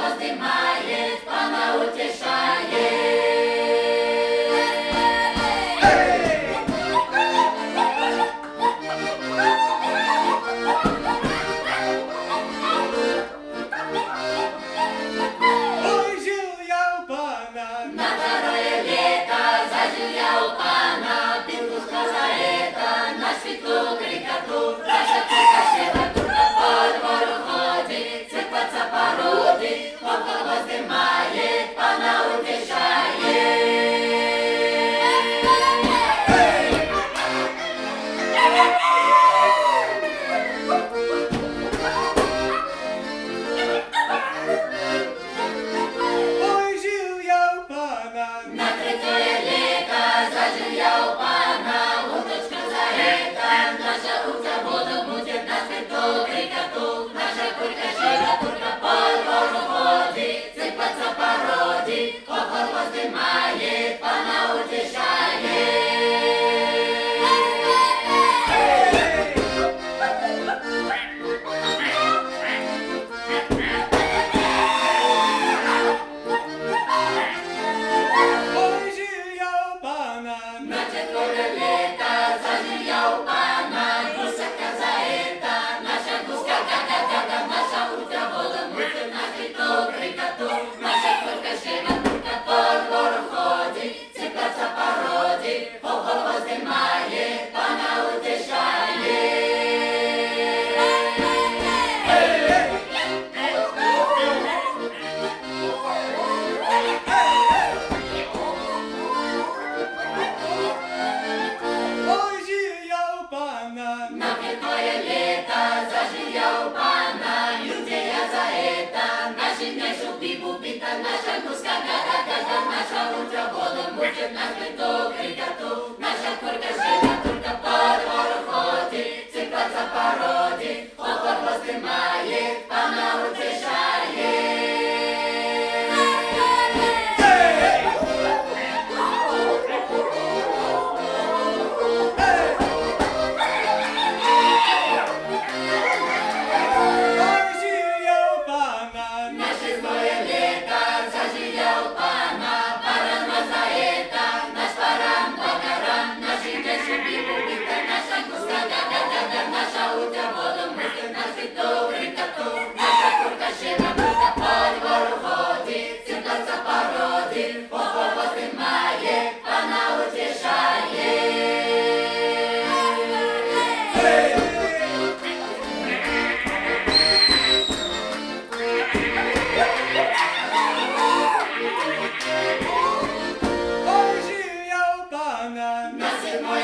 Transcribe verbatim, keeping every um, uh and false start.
воздимає, пана утішає. Ой, жил я у пана, На второе лето зажил я у пана, петушка за это, на свету крикоту, наша турка шева, турка по двору ходит, цепаться породит, около воздымает, пана утешает. ой, жил я у пана, На третье лето зажил я у пана, уточка за это, наша утя воду будет, на свету крикоту, наша курка шева, турка по двору ходит, цепаться породит, около воздымает, пана утешает. ой, жил я у пана, На четвертое лето зажил я у пана, гусака за это, наша гуска га-га-га-га, наша утя воду мутит, на свету крикоту, наша курка шева, турка по двору ходит, цепляться породит, около воздымает, пана утешает. ой, жил я у пана, На пятое лето зажил я у пана, людей я за это, наши не шупи-пупи-то, наша гуска га-га-га-га, наша утя воду мутит, на свету крикоту, наша курка шева, турка по двору ходит, цепляться породит, около воздымает, пана утешает. ой, жил я у пана, На шестое лето зажил я у пана, барана за это, наш баран по горам, наши не шуби-пуби-то, наша гуска га-га-га-га, наша утя воду мутит, на свету крикоту, наша курка шева, турка по двору ходит, цепляться породит, около воздымает, пана утешает. ой, жил я у пана, На седьмое